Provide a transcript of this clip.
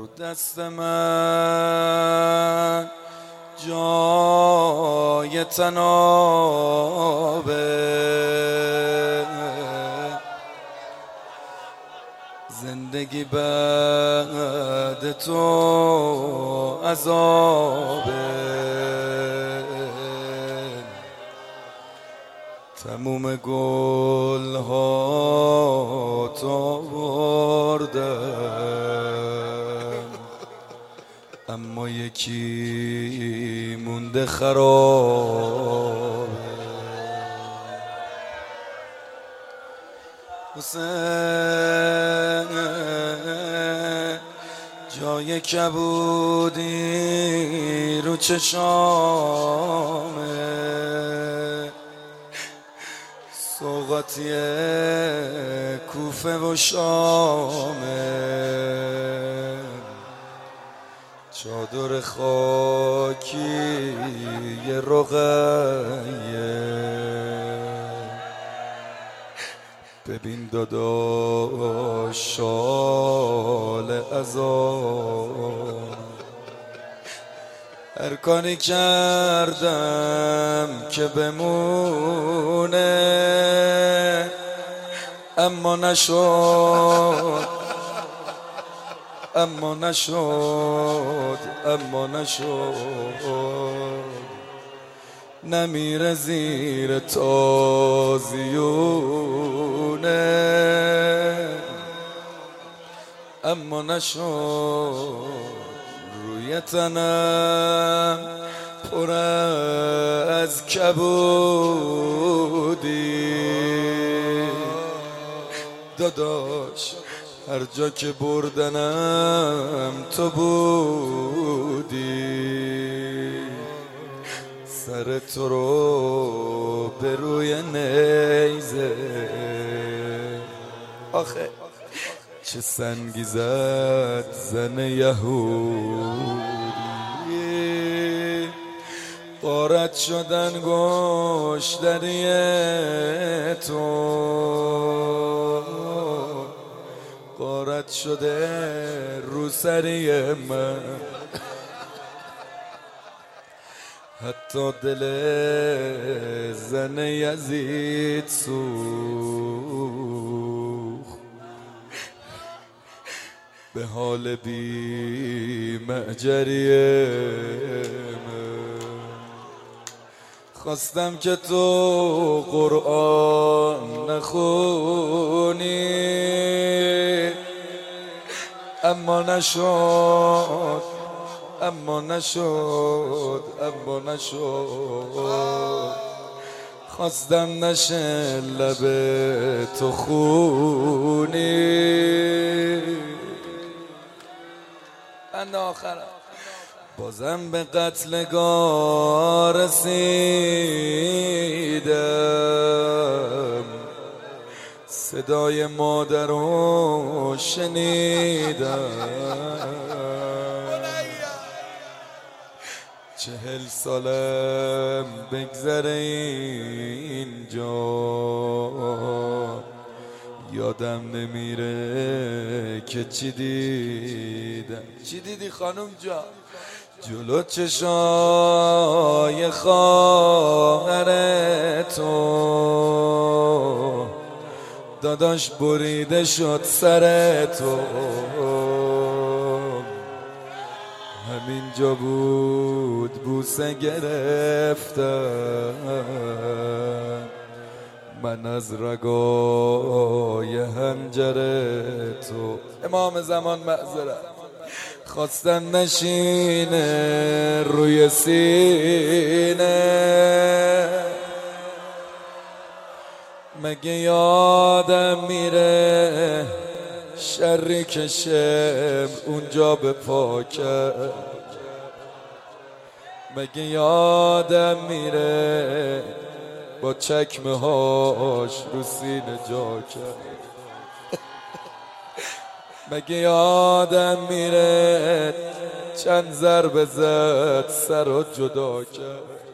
دست من جای تنابه، زندگی بعد تو عذابه، تموم گل ها تو بردم، اما یکی مونده خرابه. حسین جای کبودی رو چشامه، سوغاتی کوفه و شامه، چادر خاکی یه رقیه، ببین داداش شال عذاب، هر کاری کردم که بمونه اما نشد، اما نشد، اما نشد، نمیره زیر تازیونه اما نشد، روی تنم پر از کبودی داداش، هر جا که بردنم تو بودی، سر تو رو به روی نیزه، آخه چه سنگی زد زن یهودی، غارت شدن گشتری تو، غارت شده روسری من، حتی دل زن یزید سوخت به حال بی معجری من. خواستم که تو قرآن نخونی اما نشد، اما نشد، اما نشد، خواستم نشه لب تو خونی. اند آخرم بازم به قتلگاه رسیدم، صدای مادرو شنیدم، 40 سالم بگذره اینجا، یادم نمیره که چی دیدم. چی دیدی خانم جان؟ جلو چشای خواهر تو داداش بریده شد سر تو، همینجا بود بوسه گرفتم من از رگای حنجره تو. امام زمان معذرت، خواستم نشینه روی سینه، مگه یادم میره شری که شمر اونجا به پا کرد، مگه یادم میره با چکمه هاش رو سینه جا کرد، مگه یادم میره چند ضربه زد سر رو جدا کرد.